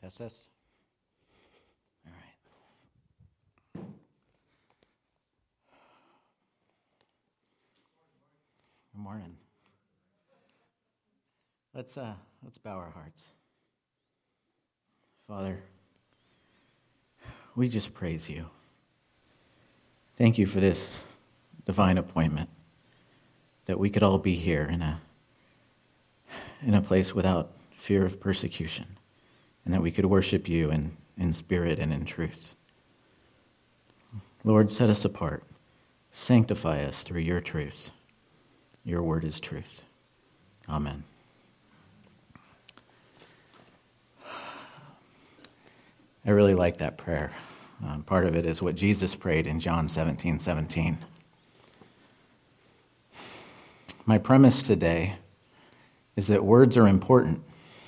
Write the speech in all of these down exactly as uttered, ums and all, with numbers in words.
Test, test. All right. Good morning. Let's uh, let's bow our hearts. Father, we just praise you. Thank you for this divine appointment, that we could all be here in a in a place without fear of persecution, and that we could worship you in, in spirit and in truth. Lord, set us apart. Sanctify us through your truth. Your word is truth. Amen. I really like that prayer. Um, part of it is what Jesus prayed in John seventeen seventeen. My premise today is that words are important.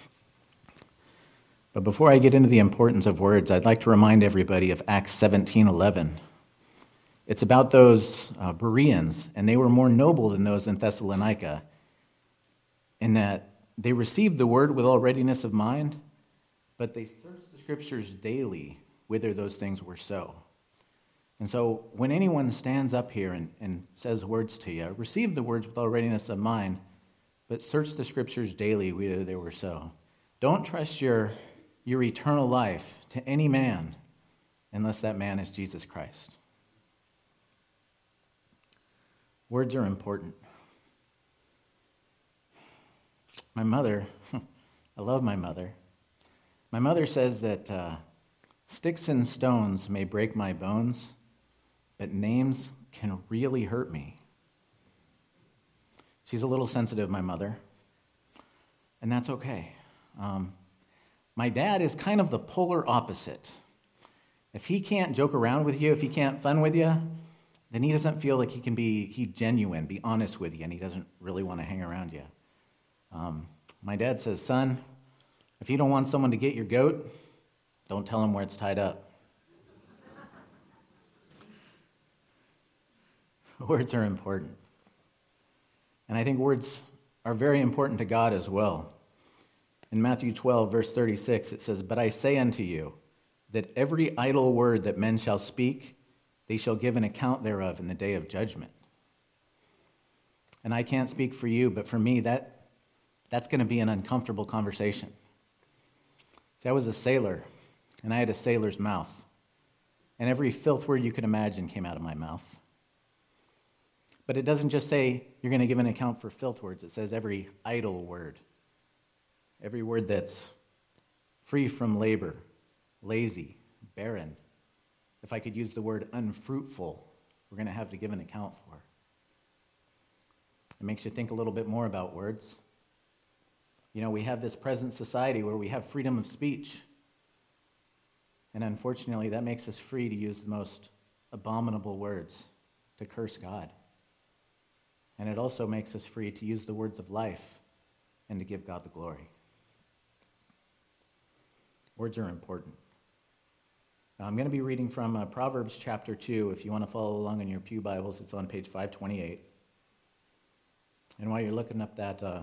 But before I get into the importance of words, I'd like to remind everybody of Acts seventeen eleven. It's about those uh, Bereans, and they were more noble than those in Thessalonica, in that they received the word with all readiness of mind, but they searched the scriptures daily whether those things were so. And so when anyone stands up here and, and says words to you, receive the words with all readiness of mind, but search the scriptures daily whether they were so. Don't trust your, your eternal life to any man unless that man is Jesus Christ. Words are important. My mother, I love my mother. My mother says that uh, sticks and stones may break my bones, but names can really hurt me. She's a little sensitive, my mother, and that's okay. Um, my dad is kind of the polar opposite. If he can't joke around with you, if he can't fun with you, then he doesn't feel like he can be he genuine, be honest with you, and he doesn't really want to hang around you. Um, my dad says, son, if you don't want someone to get your goat, don't tell him where it's tied up. Words are important. And I think words are very important to God as well. In Matthew twelve, verse thirty-six, it says, but I say unto you, that every idle word that men shall speak, they shall give an account thereof in the day of judgment. And I can't speak for you, but for me, that that's going to be an uncomfortable conversation. See, I was a sailor, and I had a sailor's mouth. And every filth word you could imagine came out of my mouth. But it doesn't just say you're going to give an account for filth words. It says every idle word. Every word that's free from labor, lazy, barren. If I could use the word unfruitful, we're going to have to give an account for. It makes you think a little bit more about words. You know, we have this present society where we have freedom of speech. And unfortunately, that makes us free to use the most abominable words to curse God. And it also makes us free to use the words of life and to give God the glory. Words are important. Now, I'm going to be reading from uh, Proverbs chapter two. If you want to follow along in your pew Bibles, it's on page five twenty-eight. And while you're looking up that, uh,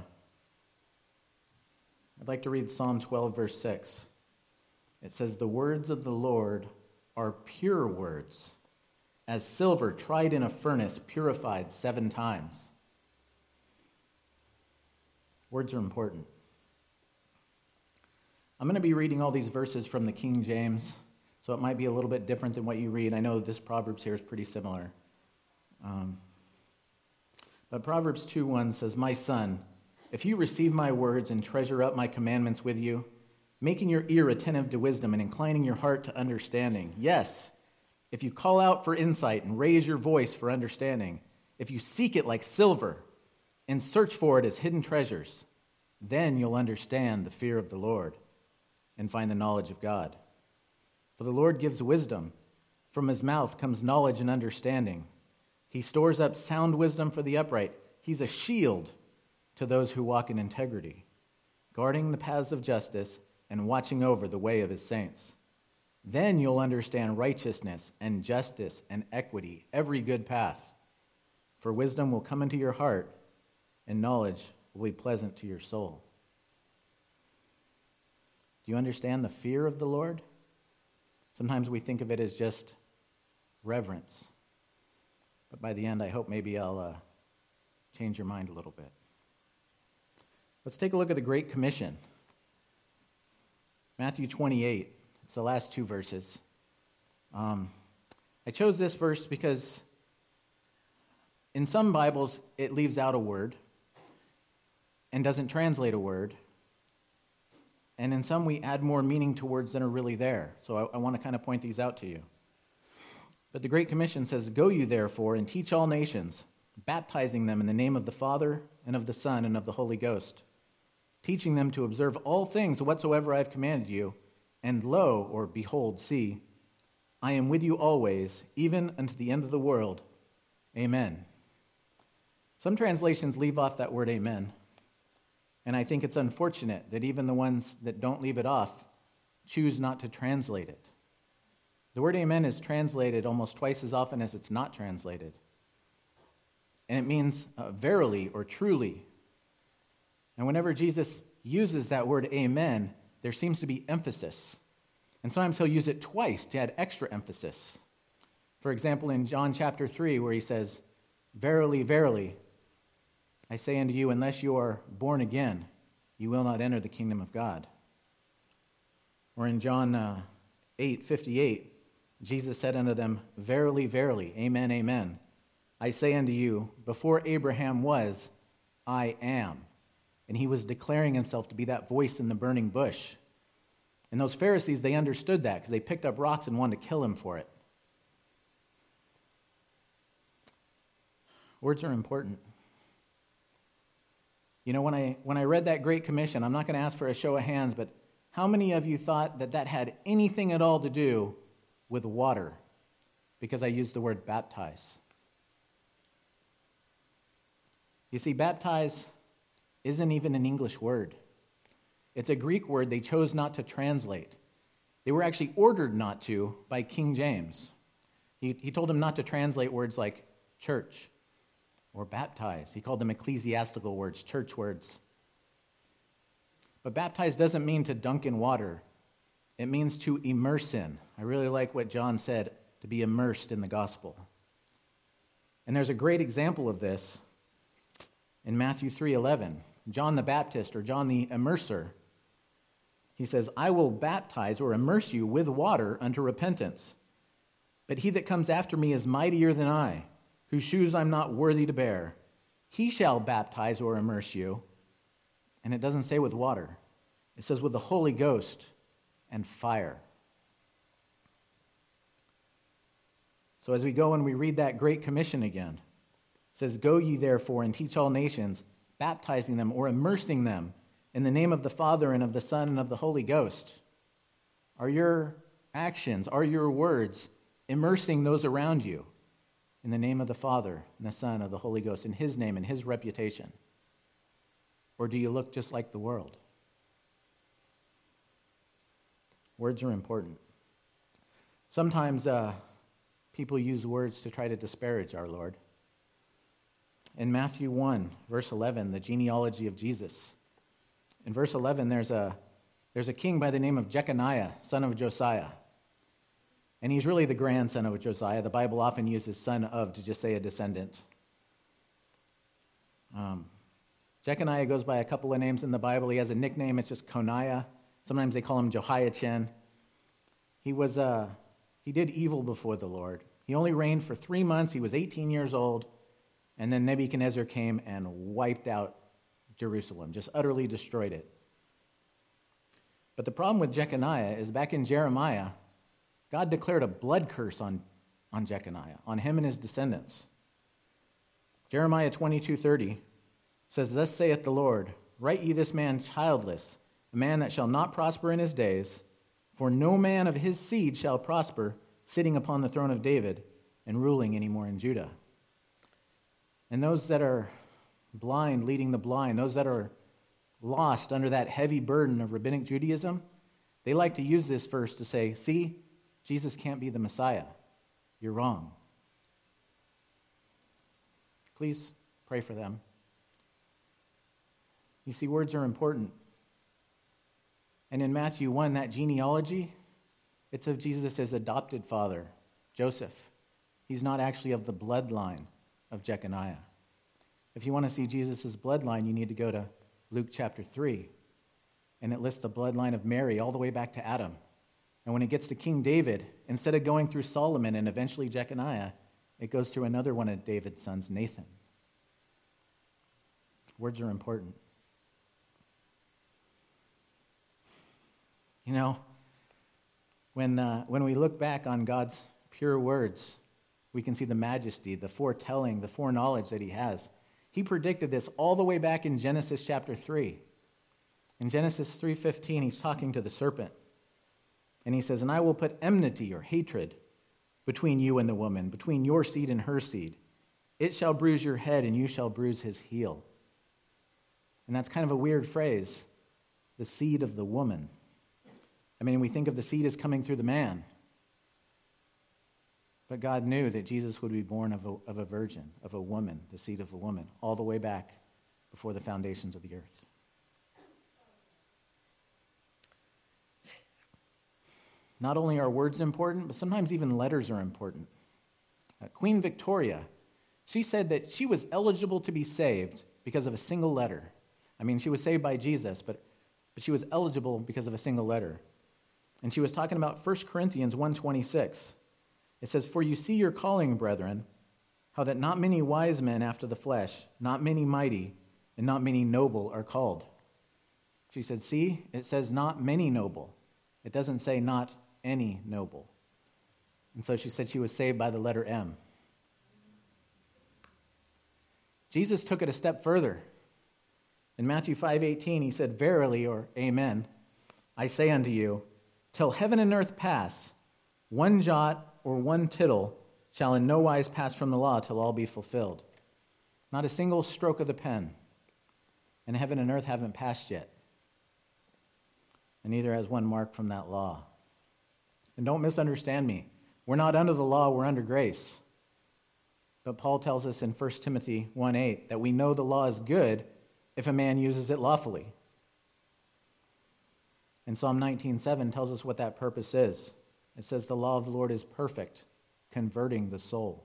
I'd like to read Psalm twelve, verse six. It says, the words of the Lord are pure words, as silver tried in a furnace, purified seven times. Words are important. I'm going to be reading all these verses from the King James, so it might be a little bit different than what you read. I know this Proverbs here is pretty similar. Um, but Proverbs two one says, my son, if you receive my words and treasure up my commandments with you, making your ear attentive to wisdom and inclining your heart to understanding. Yes, if you call out for insight and raise your voice for understanding, if you seek it like silver and search for it as hidden treasures, then you'll understand the fear of the Lord and find the knowledge of God. For the Lord gives wisdom. From his mouth comes knowledge and understanding. He stores up sound wisdom for the upright. He's a shield to those who walk in integrity, guarding the paths of justice and watching over the way of his saints. Then you'll understand righteousness and justice and equity, every good path. For wisdom will come into your heart, and knowledge will be pleasant to your soul. Do you understand the fear of the Lord? Sometimes we think of it as just reverence. But by the end, I hope maybe I'll uh, change your mind a little bit. Let's take a look at the Great Commission. Matthew twenty-eight. It's the last two verses. Um, I chose this verse because in some Bibles, it leaves out a word and doesn't translate a word. And in some, we add more meaning to words than are really there. So I, I want to kind of point these out to you. But the Great Commission says, "Go you therefore and teach all nations, baptizing them in the name of the Father and of the Son and of the Holy Ghost, teaching them to observe all things whatsoever I have commanded you. And lo," or behold, see, "I am with you always, even unto the end of the world. Amen." Some translations leave off that word amen. And I think it's unfortunate that even the ones that don't leave it off choose not to translate it. The word amen is translated almost twice as often as it's not translated. And it means uh, verily or truly. And whenever Jesus uses that word amen, there seems to be emphasis. And sometimes he'll use it twice to add extra emphasis. For example, in John chapter three, where he says, "Verily, verily, I say unto you, unless you are born again, you will not enter the kingdom of God." Or in John uh, eight fifty-eight, Jesus said unto them, "Verily, verily, amen, amen. I say unto you, before Abraham was, I am." And he was declaring himself to be that voice in the burning bush. And those Pharisees, they understood that because they picked up rocks and wanted to kill him for it. Words are important. You know, when I when I read that Great Commission, I'm not going to ask for a show of hands, but how many of you thought that that had anything at all to do with water? Because I used the word baptize. You see, baptize isn't even an English word. It's a Greek word they chose not to translate. They were actually ordered not to by King James. He, he told them not to translate words like church or baptize. He called them ecclesiastical words, church words. But baptize doesn't mean to dunk in water. It means to immerse in. I really like what John said, to be immersed in the gospel. And there's a great example of this in Matthew three eleven. John the Baptist, or John the Immerser, he says, "I will baptize or immerse you with water unto repentance. But he that comes after me is mightier than I, whose shoes I'm not worthy to bear. He shall baptize or immerse you." And it doesn't say with water. It says with the Holy Ghost and fire. So as we go and we read that Great Commission again, it says, "Go ye therefore and teach all nations, baptizing them or immersing them in the name of the Father and of the Son and of the Holy Ghost." Are your actions, are your words immersing those around you in the name of the Father and the Son and of the Holy Ghost, in his name and his reputation? Or do you look just like the world? Words are important. Sometimes uh, people use words to try to disparage our Lord. In Matthew one, verse eleven, the genealogy of Jesus. In verse eleven, there's a, there's a king by the name of Jeconiah, son of Josiah. And he's really the grandson of Josiah. The Bible often uses son of to just say a descendant. Um, Jeconiah goes by a couple of names in the Bible. He has a nickname. It's just Coniah. Sometimes they call him Jehoiachin. He was uh, he did evil before the Lord. He only reigned for three months. He was eighteen years old. And then Nebuchadnezzar came and wiped out Jerusalem, just utterly destroyed it. But the problem with Jeconiah is back in Jeremiah, God declared a blood curse on, on Jeconiah, on him and his descendants. Jeremiah twenty-two thirty says, "Thus saith the Lord, write ye this man childless, a man that shall not prosper in his days, for no man of his seed shall prosper, sitting upon the throne of David and ruling any more in Judah." And those that are blind leading the blind, those that are lost under that heavy burden of rabbinic Judaism, they like to use this verse to say, "See, Jesus can't be the Messiah. You're wrong." Please pray for them. You see, words are important. And in Matthew one, that genealogy, it's of Jesus' adopted father, Joseph. He's not actually of the bloodline of Jeconiah. If you want to see Jesus' bloodline, you need to go to Luke chapter three. And it lists the bloodline of Mary all the way back to Adam. And when it gets to King David, instead of going through Solomon and eventually Jeconiah, it goes through another one of David's sons, Nathan. Words are important. You know, when, uh, when we look back on God's pure words, we can see the majesty, the foretelling, the foreknowledge that he has. He predicted this all the way back in Genesis chapter three. In Genesis three fifteen, he's talking to the serpent. And he says, and I will put enmity or hatred between you and the woman, between your seed and her seed. It shall bruise your head, and you shall bruise his heel. And that's kind of a weird phrase, the seed of the woman. I mean, we think of the seed as coming through the man. But God knew that Jesus would be born of a, of a virgin, of a woman, the seed of a woman, all the way back before the foundations of the earth. Not only are words important, but sometimes even letters are important. Uh, Queen Victoria, she said that she was eligible to be saved because of a single letter. I mean, she was saved by Jesus, but, but she was eligible because of a single letter. And she was talking about First Corinthians one twenty-six. It says, for you see your calling, brethren, how that not many wise men after the flesh, not many mighty, and not many noble are called. She said, see, it says not many noble. It doesn't say not any noble. And so she said she was saved by the letter M. Jesus took it a step further. In Matthew five eighteen, he said, verily, or amen, I say unto you, till heaven and earth pass, one jot or one tittle shall in no wise pass from the law till all be fulfilled. Not a single stroke of the pen. And heaven and earth haven't passed yet. And neither has one mark from that law. And don't misunderstand me. We're not under the law, we're under grace. But Paul tells us in First Timothy one eight that we know the law is good if a man uses it lawfully. And Psalm nineteen seven tells us what that purpose is. It says the law of the Lord is perfect, converting the soul.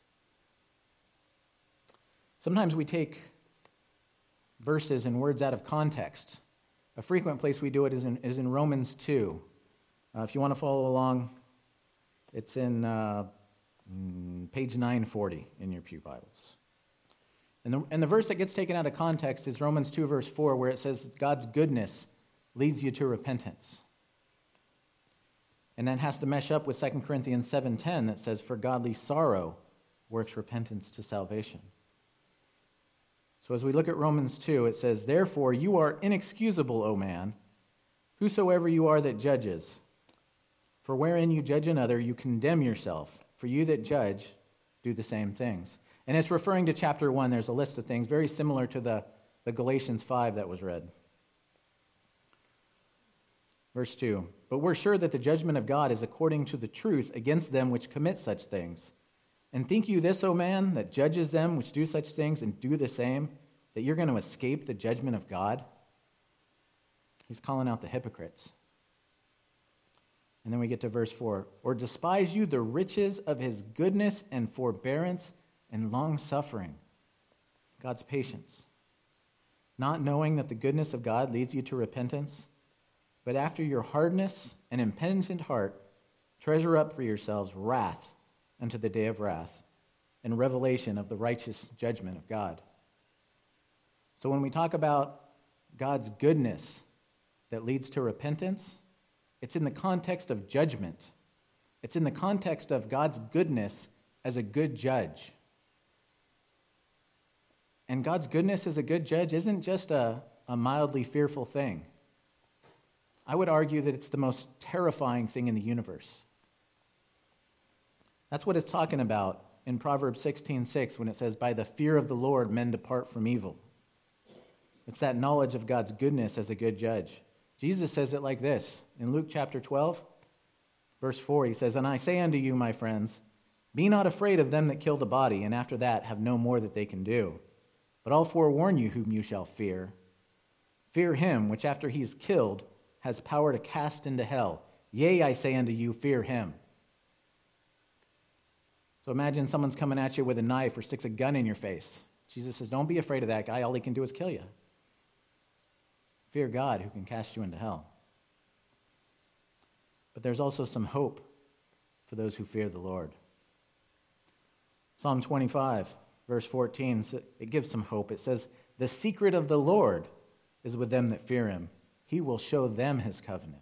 Sometimes we take verses and words out of context. A frequent place we do it is in, is in Romans two. Uh, if you want to follow along, it's in uh, page nine forty in your pew Bibles. And the, and the verse that gets taken out of context is Romans two, verse four, where it says God's goodness leads you to repentance. And that has to mesh up with Second Corinthians seven ten that says, for godly sorrow works repentance to salvation. So as we look at Romans two, it says, therefore you are inexcusable, O man, whosoever you are that judges. For wherein you judge another, you condemn yourself. For you that judge do the same things. And it's referring to chapter one. There's a list of things very similar to the, the Galatians five that was read. Verse two, but we're sure that the judgment of God is according to the truth against them which commit such things. And think you this, O man, that judges them which do such things and do the same, that you're going to escape the judgment of God? He's calling out the hypocrites. And then we get to verse four. Or despise you the riches of his goodness and forbearance and long-suffering, God's patience, not knowing that the goodness of God leads you to repentance, but after your hardness and impenitent heart, treasure up for yourselves wrath unto the day of wrath and revelation of the righteous judgment of God. So when we talk about God's goodness that leads to repentance, it's in the context of judgment. It's in the context of God's goodness as a good judge. And God's goodness as a good judge isn't just a, a mildly fearful thing. I would argue that it's the most terrifying thing in the universe. That's what it's talking about in Proverbs sixteen six when it says, by the fear of the Lord men depart from evil. It's that knowledge of God's goodness as a good judge. Jesus says it like this in Luke chapter twelve, verse four. He says, and I say unto you, my friends, be not afraid of them that kill the body, and after that have no more that they can do. But I'll forewarn you whom you shall fear. Fear him which after he is killed has power to cast into hell. Yea, I say unto you, fear him. So imagine someone's coming at you with a knife or sticks a gun in your face. Jesus says, don't be afraid of that guy. All he can do is kill you. Fear God, who can cast you into hell. But there's also some hope for those who fear the Lord. Psalm twenty-five, verse fourteen, it gives some hope. It says, the secret of the Lord is with them that fear him. He will show them his covenant.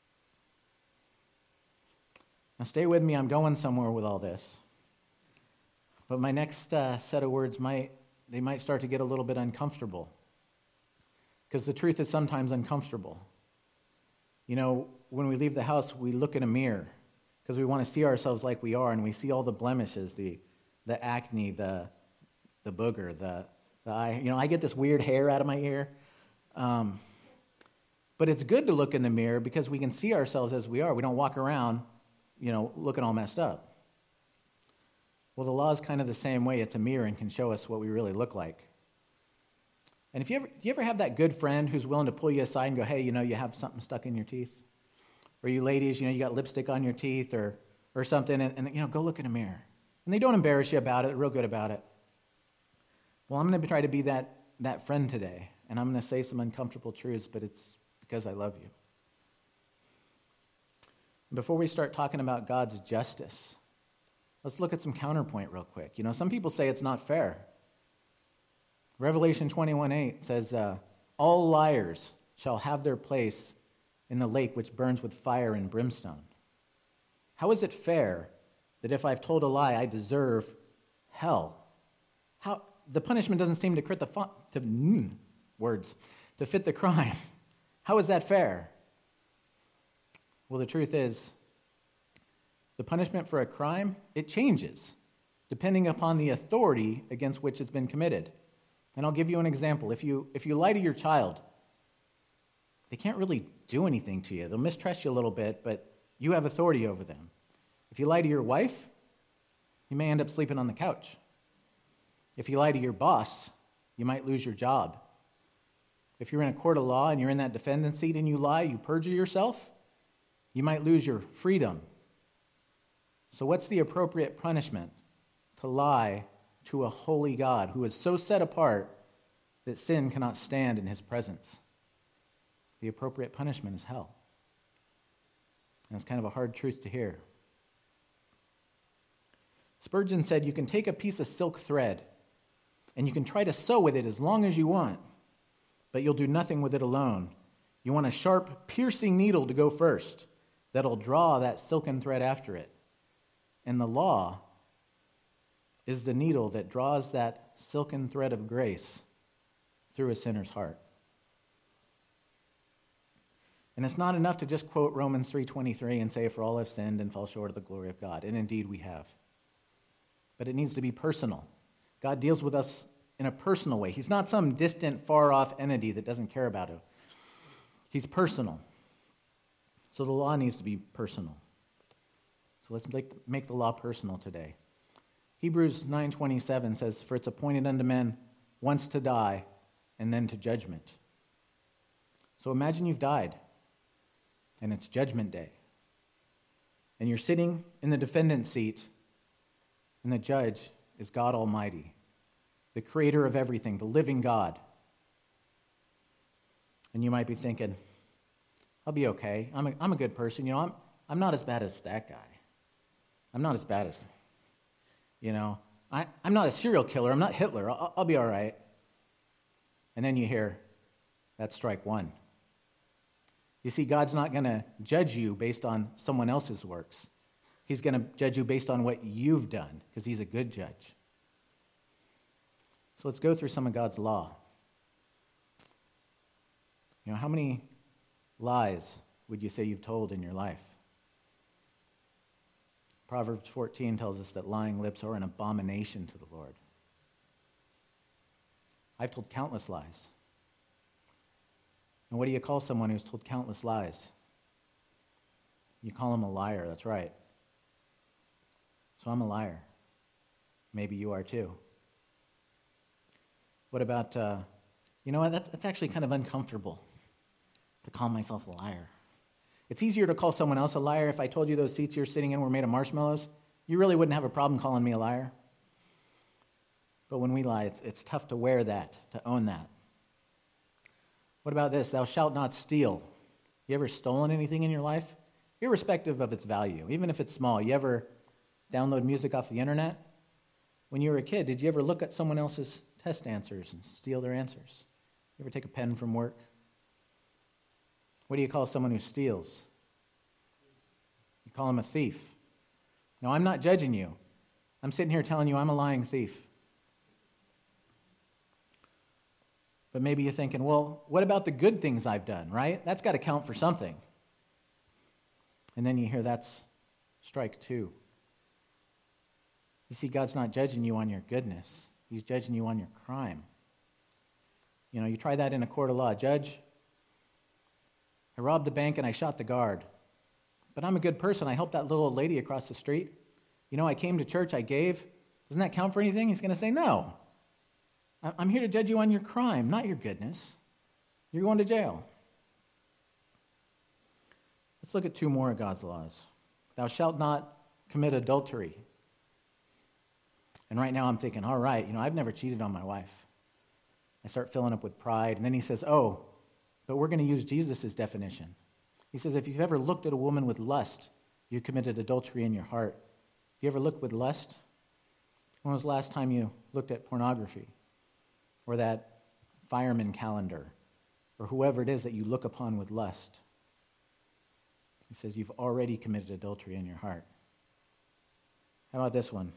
Now stay with me. I'm going somewhere with all this. But my next uh, set of words might, they might start to get a little bit uncomfortable. Because the truth is sometimes uncomfortable. You know, when we leave the house, we look in a mirror because we want to see ourselves like we are, and we see all the blemishes, the the acne, the the booger, the, the eye. You know, I get this weird hair out of my ear. Um, but it's good to look in the mirror because we can see ourselves as we are. We don't walk around, you know, looking all messed up. Well, the law is kind of the same way. It's a mirror and can show us what we really look like. And if you ever, do you ever have that good friend who's willing to pull you aside and go, hey, you know, you have something stuck in your teeth? Or you ladies, you know, you got lipstick on your teeth or or something, and, and you know, go look in a mirror. And they don't embarrass you about it. They're real good about it. Well, I'm going to try to be that, that friend today, and I'm going to say some uncomfortable truths, but it's because I love you. Before we start talking about God's justice, let's look at some counterpoint real quick. You know, some people say it's not fair. Revelation twenty-one eight says, uh, all liars shall have their place in the lake which burns with fire and brimstone. How is it fair that if I've told a lie, I deserve hell? How the punishment doesn't seem to, crit the fu- to mm, words to fit the crime. How is that fair? Well, the truth is, the punishment for a crime, it changes depending upon the authority against which it's been committed. And I'll give you an example. If you if you lie to your child, they can't really do anything to you. They'll mistrust you a little bit, but you have authority over them. If you lie to your wife, you may end up sleeping on the couch. If you lie to your boss, you might lose your job. If you're in a court of law and you're in that defendant seat and you lie, you perjure yourself, you might lose your freedom. So what's the appropriate punishment to lie to a holy God who is so set apart that sin cannot stand in his presence? The appropriate punishment is hell. And it's kind of a hard truth to hear. Spurgeon said, you can take a piece of silk thread and you can try to sew with it as long as you want, but you'll do nothing with it alone. You want a sharp, piercing needle to go first that'll draw that silken thread after it. And the law is the needle that draws that silken thread of grace through a sinner's heart. And it's not enough to just quote Romans three twenty-three and say, for all have sinned and fall short of the glory of God. And indeed we have. But it needs to be personal. God deals with us in a personal way. He's not some distant, far-off entity that doesn't care about it. He's personal. So the law needs to be personal. So let's make, make the law personal today. Hebrews nine twenty-seven says, for it's appointed unto men once to die and then to judgment. So imagine you've died and it's judgment day. And you're sitting in the defendant's seat and the judge is God Almighty, the creator of everything, the living God. And you might be thinking, I'll be okay. I'm a, I'm a good person. You know, I'm, I'm not as bad as that guy. I'm not as bad as, you know, I, I'm not a serial killer. I'm not Hitler. I'll, I'll be all right. And then you hear, that's strike one. You see, God's not going to judge you based on someone else's works. He's going to judge you based on what you've done, because he's a good judge. So let's go through some of God's law. You know, how many lies would you say you've told in your life? Proverbs fourteen tells us that lying lips are an abomination to the Lord. I've told countless lies. And what do you call someone who's told countless lies? You call him a liar, that's right. So I'm a liar. Maybe you are too. What about, uh, you know what, that's, that's actually kind of uncomfortable. to call myself a liar. It's easier to call someone else a liar. If I told you those seats you're sitting in were made of marshmallows, you really wouldn't have a problem calling me a liar. But when we lie, it's, it's tough to wear that, to own that. What about this? Thou shalt not steal. You ever stolen anything in your life? Irrespective of its value, even if it's small. You ever download music off the internet? When you were a kid, did you ever look at someone else's test answers and steal their answers? You ever take a pen from work? What do you call someone who steals? You call him a thief. Now, I'm not judging you. I'm sitting here telling you I'm a lying thief. But maybe you're thinking, well, what about the good things I've done, right? That's got to count for something. And then you hear that's strike two. You see, God's not judging you on your goodness. He's judging you on your crime. You know, you try that in a court of law. Judge, I robbed a bank and I shot the guard. But I'm a good person. I helped that little old lady across the street. You know, I came to church, I gave. Doesn't that count for anything? He's going to say, no. I'm here to judge you on your crime, not your goodness. You're going to jail. Let's look at two more of God's laws. Thou shalt not commit adultery. And right now I'm thinking, all right, you know, I've never cheated on my wife. I start filling up with pride. And then he says, oh, but we're going to use Jesus' definition. He says, if you've ever looked at a woman with lust, you committed adultery in your heart. You ever looked with lust? When was the last time you looked at pornography? Or that fireman calendar? Or whoever it is that you look upon with lust? He says, you've already committed adultery in your heart. How about this one?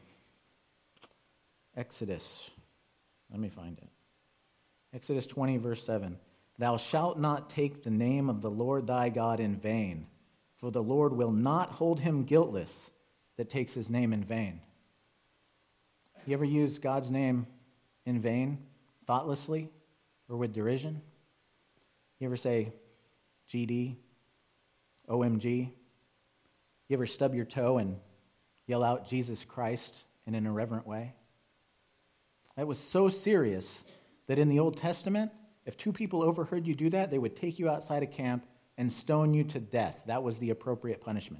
Exodus. Let me find it. Exodus twenty, verse seven. Thou shalt not take the name of the Lord thy God in vain, for the Lord will not hold him guiltless that takes his name in vain. You ever use God's name in vain, thoughtlessly, or with derision? You ever say G D, O M G? You ever stub your toe and yell out Jesus Christ in an irreverent way? That was so serious that in the Old Testament, if two people overheard you do that, they would take you outside of camp and stone you to death. That was the appropriate punishment.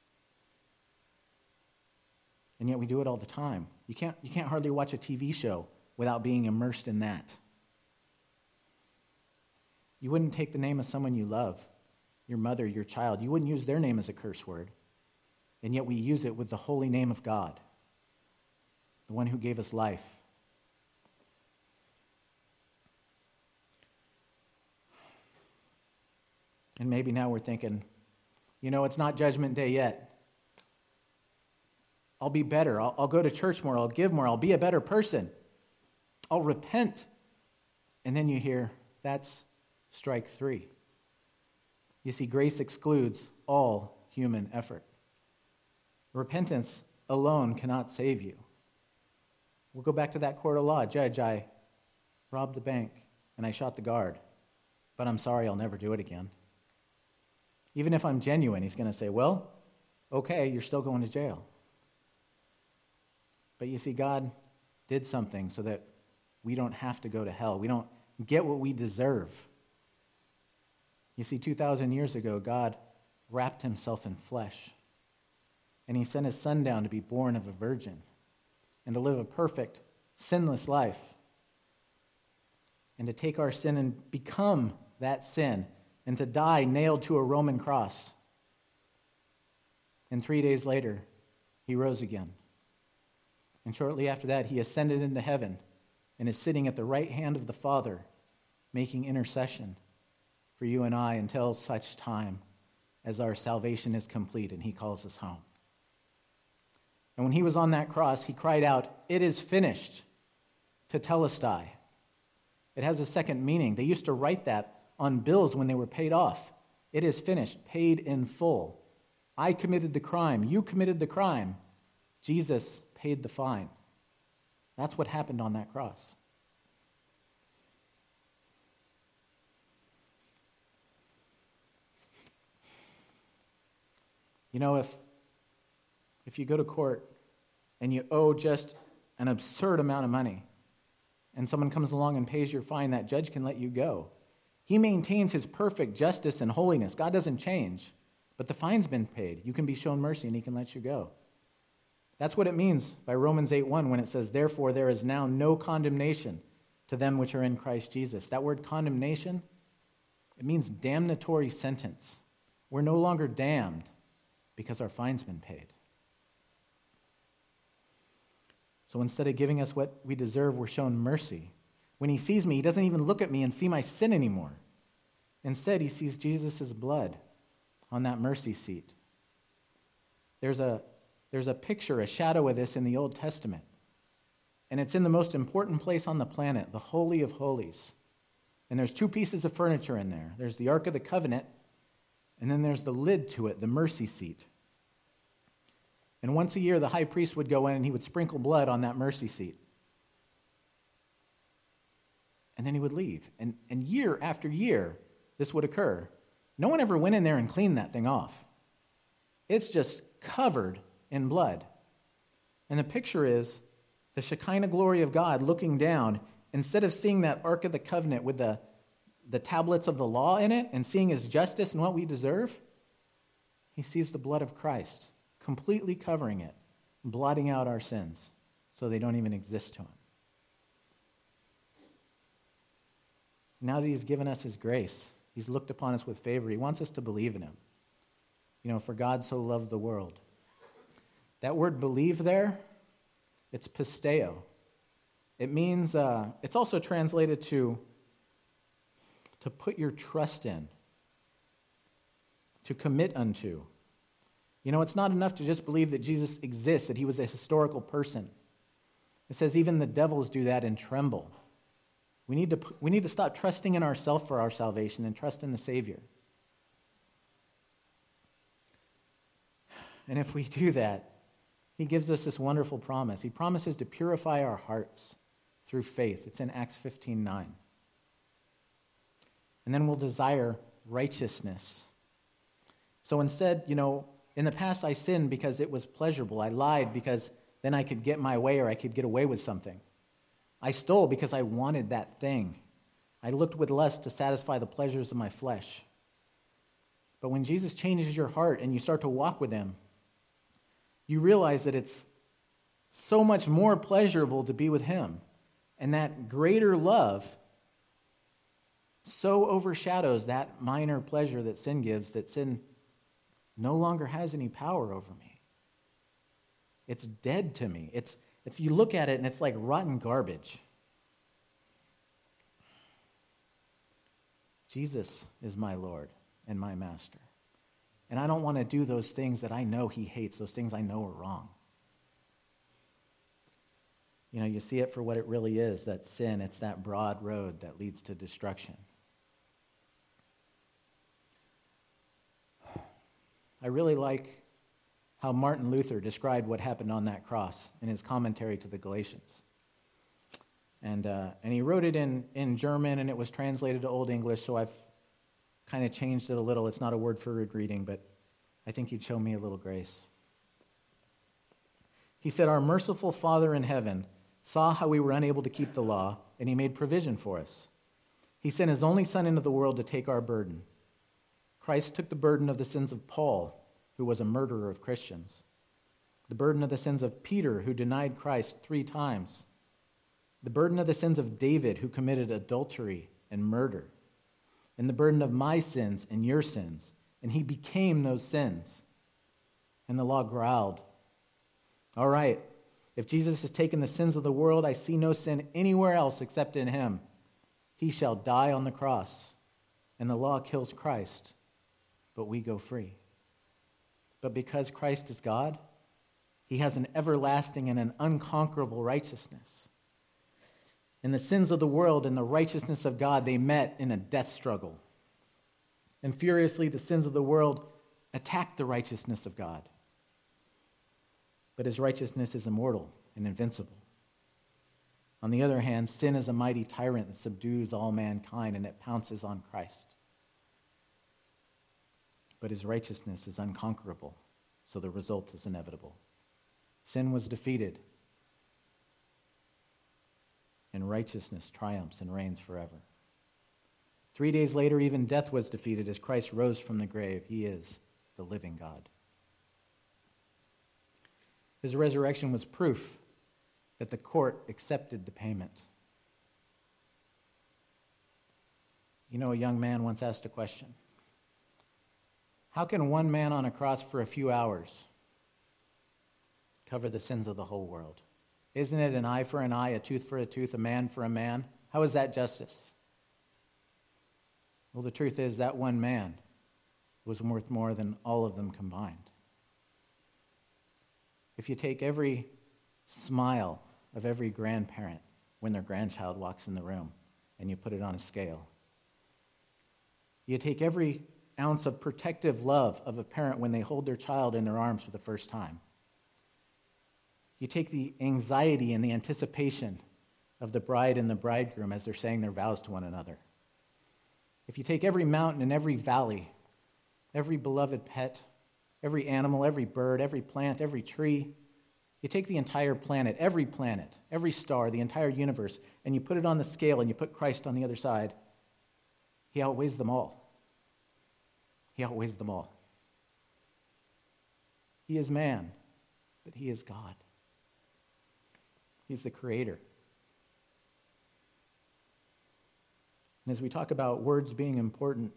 And yet we do it all the time. You can't, you can't hardly watch a T V show without being immersed in that. You wouldn't take the name of someone you love, your mother, your child. You wouldn't use their name as a curse word. And yet we use it with the holy name of God, the one who gave us life. And maybe now we're thinking, you know, it's not Judgment Day yet. I'll be better. I'll, I'll go to church more. I'll give more. I'll be a better person. I'll repent. And then you hear, that's strike three. You see, grace excludes all human effort. Repentance alone cannot save you. We'll go back to that court of law. Judge, I robbed the bank and I shot the guard, but I'm sorry, I'll never do it again. Even if I'm genuine, he's going to say, well, okay, you're still going to jail. But you see, God did something so that we don't have to go to hell. We don't get what we deserve. You see, two thousand years ago, God wrapped himself in flesh. And he sent his son down to be born of a virgin and to live a perfect, sinless life. And to take our sin and become that sin and to die nailed to a Roman cross. And three days later, he rose again. And shortly after that, he ascended into heaven and is sitting at the right hand of the Father, making intercession for you and I until such time as our salvation is complete and he calls us home. And when he was on that cross, he cried out, "It is finished," tetelestai. It has a second meaning. They used to write that on bills when they were paid off. It is finished, paid in full. I committed the crime. You committed the crime. Jesus paid the fine. That's what happened on that cross. You know, if if you go to court and you owe just an absurd amount of money and someone comes along and pays your fine, that judge can let you go. He maintains his perfect justice and holiness. God doesn't change, but the fine's been paid. You can be shown mercy and he can let you go. That's what it means by Romans eight one when it says, therefore there is now no condemnation to them which are in Christ Jesus. That word condemnation, it means damnatory sentence. We're no longer damned because our fine's been paid. So instead of giving us what we deserve, we're shown mercy. When he sees me, he doesn't even look at me and see my sin anymore. Instead, he sees Jesus' blood on that mercy seat. There's a, there's a picture, a shadow of this in the Old Testament. And it's in the most important place on the planet, the Holy of Holies. And there's two pieces of furniture in there. There's the Ark of the Covenant, and then there's the lid to it, the mercy seat. And once a year, the high priest would go in and he would sprinkle blood on that mercy seat. And then he would leave. And, and year after year, this would occur. No one ever went in there and cleaned that thing off. It's just covered in blood. And the picture is the Shekinah glory of God looking down, instead of seeing that Ark of the Covenant with the, the tablets of the law in it and seeing his justice and what we deserve, he sees the blood of Christ completely covering it, blotting out our sins so they don't even exist to him. Now that he's given us his grace, he's looked upon us with favor. He wants us to believe in him. You know, for God so loved the world. That word believe there, it's pisteo. It means, uh, it's also translated to, to put your trust in, to commit unto. You know, it's not enough to just believe that Jesus exists, that he was a historical person. It says even the devils do that and tremble. We need to, we need to stop trusting in ourselves for our salvation and trust in the Savior. And if we do that, he gives us this wonderful promise. He promises to purify our hearts through faith. It's in Acts fifteen nine. And then we'll desire righteousness. So instead, you know, in the past I sinned because it was pleasurable. I lied because then I could get my way or I could get away with something. I stole because I wanted that thing. I looked with lust to satisfy the pleasures of my flesh. But when Jesus changes your heart and you start to walk with him, you realize that it's so much more pleasurable to be with him. And that greater love so overshadows that minor pleasure that sin gives, that sin no longer has any power over me. It's dead to me. It's, it's you look at it and it's like rotten garbage. Jesus is my Lord and my master. And I don't want to do those things that I know he hates, those things I know are wrong. You know, you see it for what it really is, that sin. It's that broad road that leads to destruction. I really like how Martin Luther described what happened on that cross in his commentary to the Galatians. And uh, and he wrote it in, in German, and it was translated to Old English, so I've kind of changed it a little. It's not a word for reading, but I think he'd show me a little grace. He said, "Our merciful Father in heaven saw how we were unable to keep the law, and he made provision for us. He sent his only Son into the world to take our burden. Christ took the burden of the sins of Paul, who was a murderer of Christians, the burden of the sins of Peter, who denied Christ three times, the burden of the sins of David, who committed adultery and murder, and the burden of my sins and your sins, and he became those sins." And the law growled, "All right, if Jesus has taken the sins of the world, I see no sin anywhere else except in him. He shall die on the cross, and the law kills Christ, but we go free. But because Christ is God, he has an everlasting and an unconquerable righteousness. And the sins of the world and the righteousness of God, they met in a death struggle. And furiously, the sins of the world attacked the righteousness of God. But his righteousness is immortal and invincible. On the other hand, sin is a mighty tyrant that subdues all mankind, and it pounces on Christ. But his righteousness is unconquerable, so the result is inevitable. Sin was defeated, and righteousness triumphs and reigns forever. Three days later, even death was defeated as Christ rose from the grave. He is the living God. His resurrection was proof that the court accepted the payment. You know, a young man once asked a question. How can one man on a cross for a few hours cover the sins of the whole world? Isn't it an eye for an eye, a tooth for a tooth, a man for a man? How is that justice? Well, the truth is that one man was worth more than all of them combined. If you take every smile of every grandparent when their grandchild walks in the room and you put it on a scale, you take every ounce of protective love of a parent when they hold their child in their arms for the first time, you take the anxiety and the anticipation of the bride and the bridegroom as they're saying their vows to one another. If you take every mountain and every valley, every beloved pet, every animal, every bird, every plant, every tree, you take the entire planet, every planet, every star, the entire universe, and you put it on the scale and you put Christ on the other side, he outweighs them all. He outweighs them all. He is man, but he is God. He's the creator. And as we talk about words being important,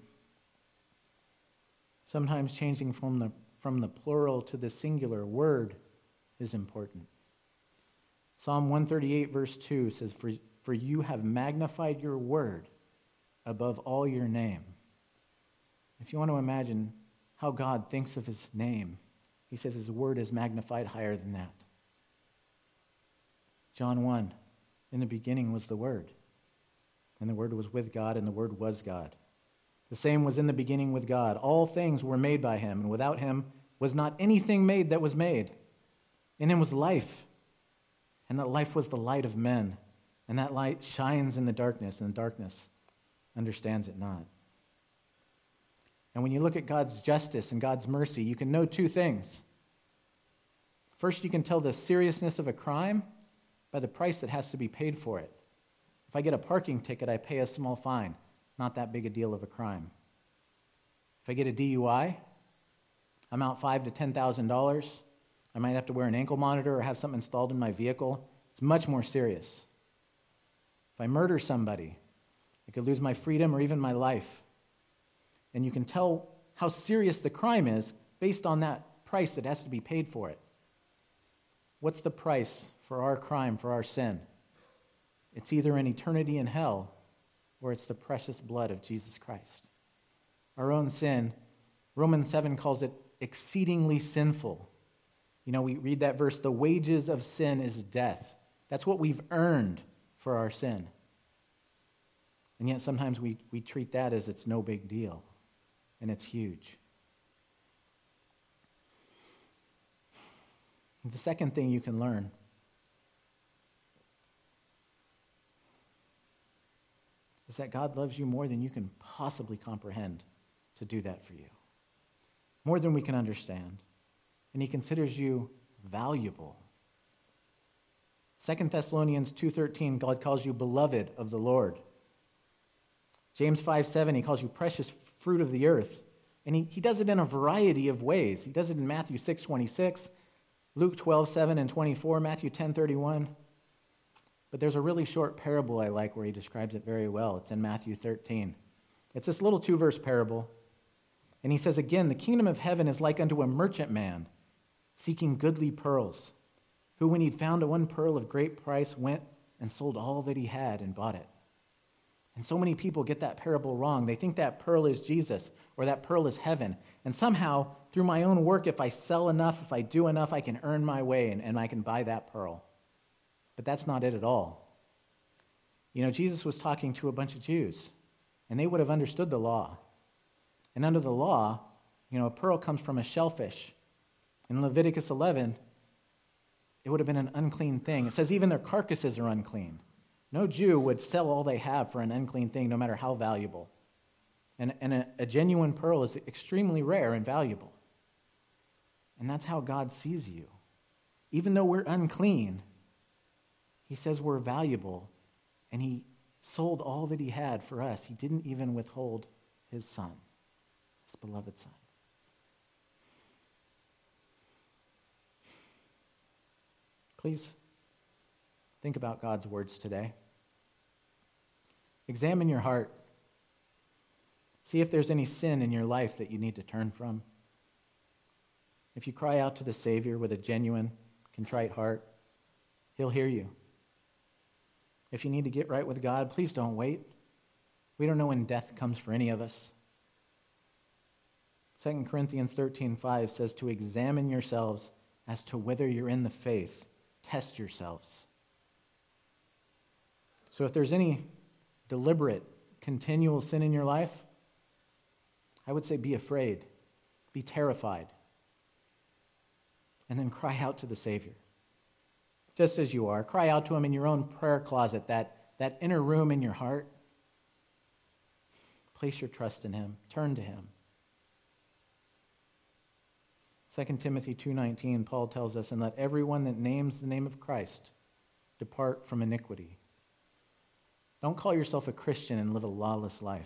sometimes changing from the, from the plural to the singular word is important. Psalm one thirty-eight verse two says, For, for you have magnified your word above all your name. If you want to imagine how God thinks of his name, he says his word is magnified higher than that. John one, in the beginning was the Word, and the Word was with God, and the Word was God. The same was in the beginning with God. All things were made by him, and without him was not anything made that was made. In him was life, and that life was the light of men, and that light shines in the darkness, and the darkness understands it not. And when you look at God's justice and God's mercy, you can know two things. First, you can tell the seriousness of a crime by the price that has to be paid for it. If I get a parking ticket, I pay a small fine. Not that big a deal of a crime. If I get a D U I, I'm out five to ten thousand dollars. I might have to wear an ankle monitor or have something installed in my vehicle. It's much more serious. If I murder somebody, I could lose my freedom or even my life. And you can tell how serious the crime is based on that price that has to be paid for it. What's the price for our crime, for our sin? It's either an eternity in hell or it's the precious blood of Jesus Christ. Our own sin, Romans seven calls it exceedingly sinful. You know, we read that verse, the wages of sin is death. That's what we've earned for our sin. And yet sometimes we, we treat that as it's no big deal, and it's huge. The second thing you can learn is that God loves you more than you can possibly comprehend to do that for you. More than we can understand. And he considers you valuable. Second Thessalonians two thirteen, God calls you beloved of the Lord. James five seven, he calls you precious fruit of the earth. And he, he does it in a variety of ways. He does it in Matthew six twenty-six, Luke twelve seven and twenty-four, Matthew ten thirty-one. But there's a really short parable I like where he describes it very well. It's in Matthew thirteen. It's this little two-verse parable. And he says, again, the kingdom of heaven is like unto a merchant man seeking goodly pearls, who when he'd found one pearl of great price went and sold all that he had and bought it. And so many people get that parable wrong. They think that pearl is Jesus or that pearl is heaven. And somehow, through my own work, if I sell enough, if I do enough, I can earn my way and, and I can buy that pearl. But that's not it at all. You know, Jesus was talking to a bunch of Jews, and they would have understood the law. And under the law, you know, a pearl comes from a shellfish. In Leviticus eleven, it would have been an unclean thing. It says even their carcasses are unclean. No Jew would sell all they have for an unclean thing, no matter how valuable. And, and a, a genuine pearl is extremely rare and valuable. And that's how God sees you. Even though we're unclean, he says we're valuable, and he sold all that he had for us. He didn't even withhold his son, his beloved son. Please think about God's words today. Examine your heart. See if there's any sin in your life that you need to turn from. If you cry out to the Savior with a genuine, contrite heart, he'll hear you. If you need to get right with God, please don't wait. We don't know when death comes for any of us. Second Corinthians thirteen five says to examine yourselves as to whether you're in the faith. Test yourselves. So if there's any deliberate, continual sin in your life, I would say be afraid, be terrified, and then cry out to the Savior. Just as you are, cry out to him in your own prayer closet, that, that inner room in your heart. Place your trust in him. Turn to him. Second Timothy two nineteen, Paul tells us, and let everyone that names the name of Christ depart from iniquity. Don't call yourself a Christian and live a lawless life.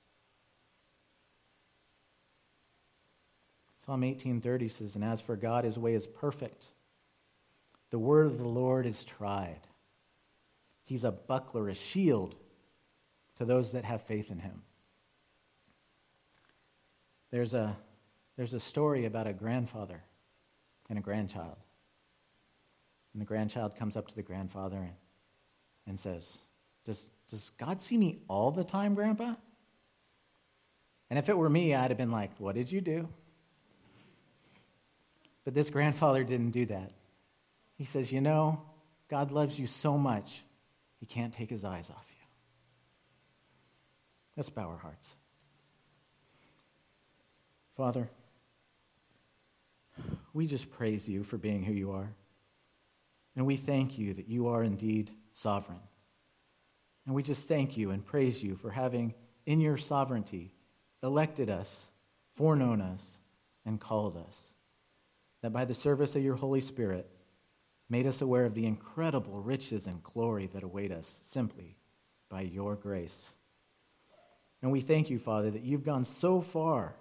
Psalm eighteen thirty says, and as for God, his way is perfect. The word of the Lord is tried. He's a buckler, a shield to those that have faith in him. There's a, there's a story about a grandfather and a grandchild. And the grandchild comes up to the grandfather and, and says, does, does God see me all the time, Grandpa? And if it were me, I'd have been like, what did you do? But this grandfather didn't do that. He says, you know, God loves you so much, he can't take his eyes off you. Let's bow our hearts. Father, we just praise you for being who you are. And we thank you that you are indeed sovereign. And we just thank you and praise you for having, in your sovereignty, elected us, foreknown us, and called us. That by the service of your Holy Spirit, made us aware of the incredible riches and glory that await us simply by your grace. And we thank you, Father, that you've gone so far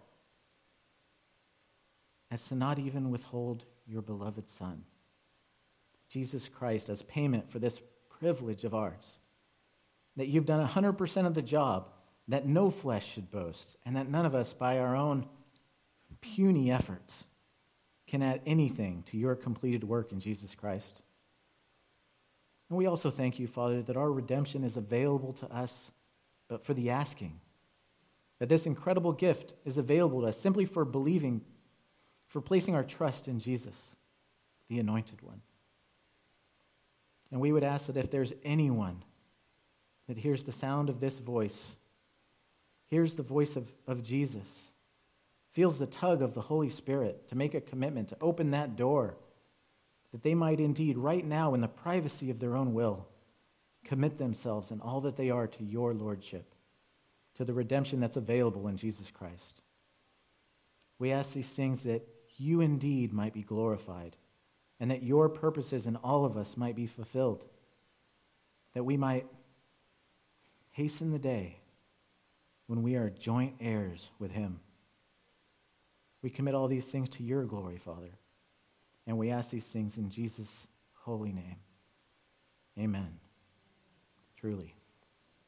as to not even withhold your beloved Son, Jesus Christ, as payment for this privilege of ours. That you've done one hundred percent of the job, that no flesh should boast, and that none of us, by our own puny efforts, can add anything to your completed work in Jesus Christ. And we also thank you, Father, that our redemption is available to us, but for the asking. That this incredible gift is available to us simply for believing, for placing our trust in Jesus, the Anointed One. And we would ask that if there's anyone that hears the sound of this voice, hears the voice of, of Jesus, feels the tug of the Holy Spirit to make a commitment, to open that door, that they might indeed right now in the privacy of their own will commit themselves and all that they are to your lordship, to the redemption that's available in Jesus Christ. We ask these things that you indeed might be glorified and that your purposes in all of us might be fulfilled, that we might hasten the day when we are joint heirs with him. We commit all these things to your glory, Father, and we ask these things in Jesus' holy name. Amen. Truly.